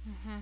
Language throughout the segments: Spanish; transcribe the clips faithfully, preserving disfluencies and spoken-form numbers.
Ujú.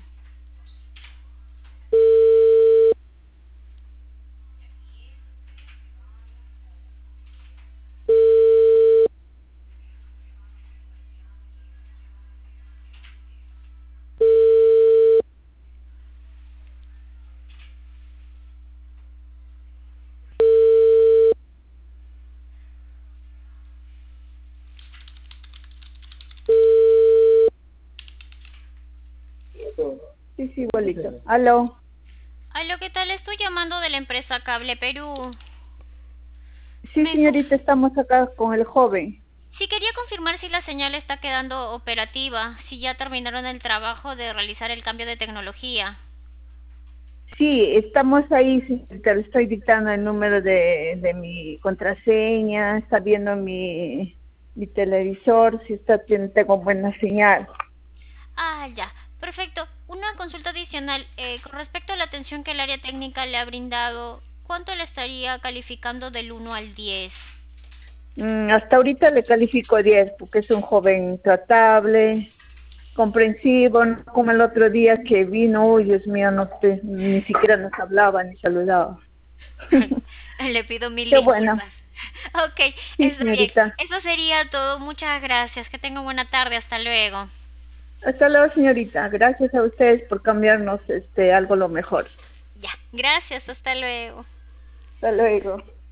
Sí, sí, igualito. Aló. Aló, ¿qué tal? Estoy llamando de la empresa Cable Perú. Sí, Me conf- señorita, estamos acá con el joven. Sí, quería confirmar si la señal está quedando operativa, si ya terminaron el trabajo de realizar el cambio de tecnología. Sí, estamos ahí, señorita, le estoy dictando el número de, de mi contraseña, está viendo mi, mi televisor, si está, tiene- tengo buena señal. Ah, ya. Perfecto. Una consulta adicional. Eh, con respecto a la atención que el área técnica le ha brindado, ¿cuánto le estaría calificando del uno al diez? Mm, hasta ahorita le califico diez porque es un joven tratable, comprensivo, no como el otro día que vino, uy, Dios mío, no sé, ni siquiera nos hablaba ni saludaba. Le pido mil Qué bueno. disculpas. Ok, Sí, está bien. señorita. Eso sería todo. Muchas gracias. Que tenga buena tarde. Hasta luego. Hasta luego, señorita. Gracias a ustedes por cambiarnos este algo lo mejor. Ya. Gracias. Hasta luego. Hasta luego.